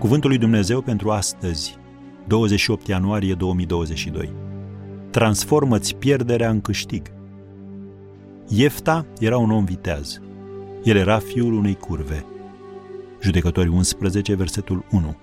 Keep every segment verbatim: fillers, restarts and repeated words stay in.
Cuvântul lui Dumnezeu pentru astăzi, douăzeci și opt ianuarie două mii douăzeci și doi. Transformă-ți pierderea în câștig. Iefta era un om viteaz. El era fiul unei curve. Judecători unsprezece, versetul unu.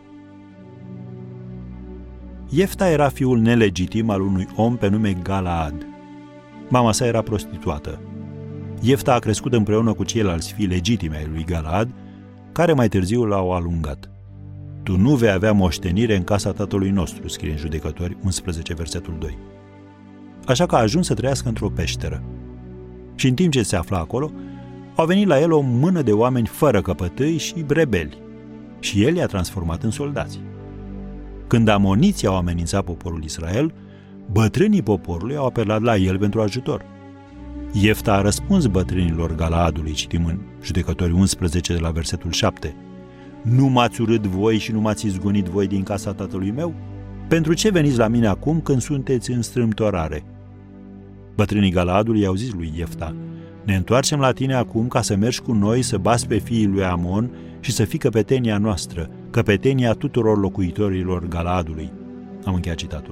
Iefta era fiul nelegitim al unui om pe nume Galaad. Mama sa era prostituată. Iefta a crescut împreună cu ceilalți fii legitimi ai lui Galaad, care mai târziu l-au alungat. Tu nu vei avea moștenire în casa tatălui nostru, scrie în Judecători unsprezece, versetul doi. Așa că a ajuns să trăiască într-o peșteră. Și în timp ce se afla acolo, au venit la el o mână de oameni fără căpătâi și rebeli. Și el i-a transformat în soldați. Când amoniții au amenințat poporul Israel, bătrânii poporului au apelat la el pentru ajutor. Iefta a răspuns bătrânilor Galaadului, citim în Judecători unsprezece, de la versetul șapte. Nu m-ați urât voi și nu m-ați izgonit voi din casa tatălui meu? Pentru ce veniți la mine acum când sunteți în strâmtorare? Bătrânii Galaadului i-au zis lui Iefta, ne întoarcem la tine acum ca să mergi cu noi să bați pe fiii lui Amon și să fii căpetenia noastră, căpetenia tuturor locuitorilor Galaadului. Am încheiat citatul.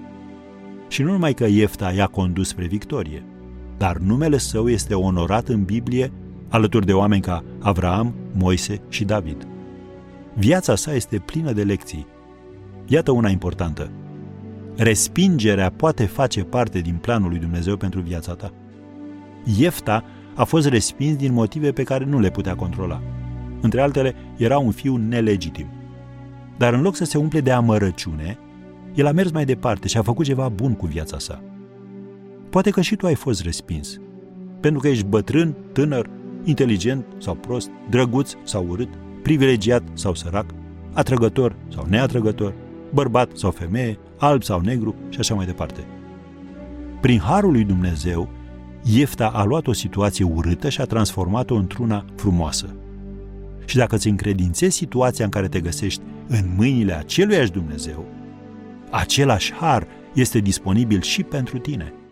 Și nu numai că Iefta i-a condus spre victorie, dar numele său este onorat în Biblie alături de oameni ca Avraam, Moise și David. Viața sa este plină de lecții. Iată una importantă. Respingerea poate face parte din planul lui Dumnezeu pentru viața ta. Iefta a fost respins din motive pe care nu le putea controla. Între altele, era un fiu nelegitim. Dar în loc să se umple de amărăciune, el a mers mai departe și a făcut ceva bun cu viața sa. Poate că și tu ai fost respins, pentru că ești bătrân, tânăr, inteligent sau prost, drăguț sau urât, privilegiat sau sărac, atrăgător sau neatrăgător, bărbat sau femeie, alb sau negru și așa mai departe. Prin harul lui Dumnezeu, Iefta a luat o situație urâtă și a transformat-o într-una frumoasă. Și dacă îți încredințezi situația în care te găsești în mâinile aceluiași Dumnezeu, același har este disponibil și pentru tine.